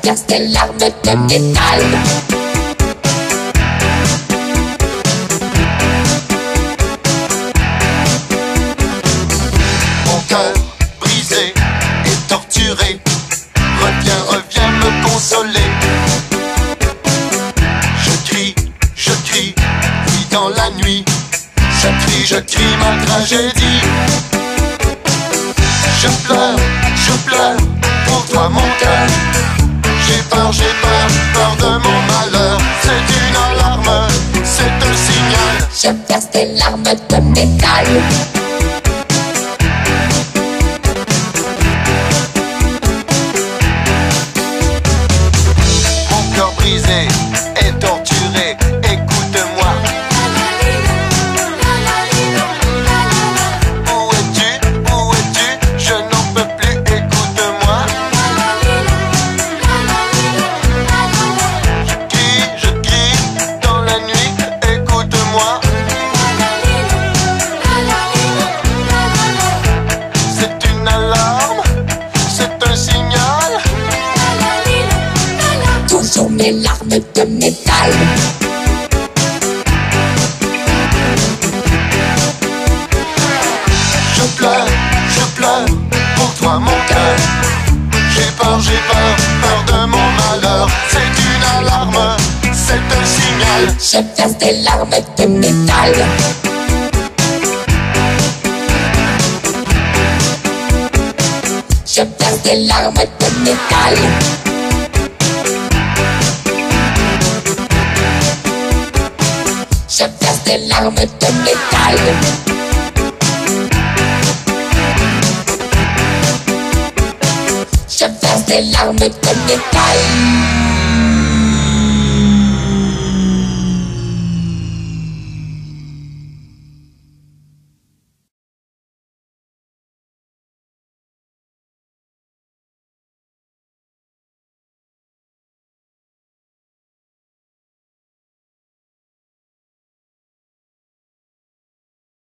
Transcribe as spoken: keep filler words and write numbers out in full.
verse des larmes de métal. Mon cœur brisé et torturé, reviens, reviens me consoler. Je crie, je crie, oui dans la nuit. Je crie, je crie ma tragédie. Je pleure, je pleure pour toi mon cœur. J'ai peur, j'ai peur, peur de mon malheur. C'est une alarme, c'est un signal. Je verse des larmes de métal. Mon cœur brisé et torturé, écoute-moi. Où es-tu, où es-tu, je n'en peux plus, écoute-moi. Je crie, je crie dans la nuit, écoute-moi. C'est une alarme, c'est un signal. Toujours mes larmes de métal. Je pleure, je pleure pour toi mon cœur. J'ai peur, j'ai peur, peur de mon malheur. C'est une alarme, c'est un signal. Je verse des larmes de métal. Je verse des larmes de métal. Je verse des larmes de métal. Je verse des larmes de métal.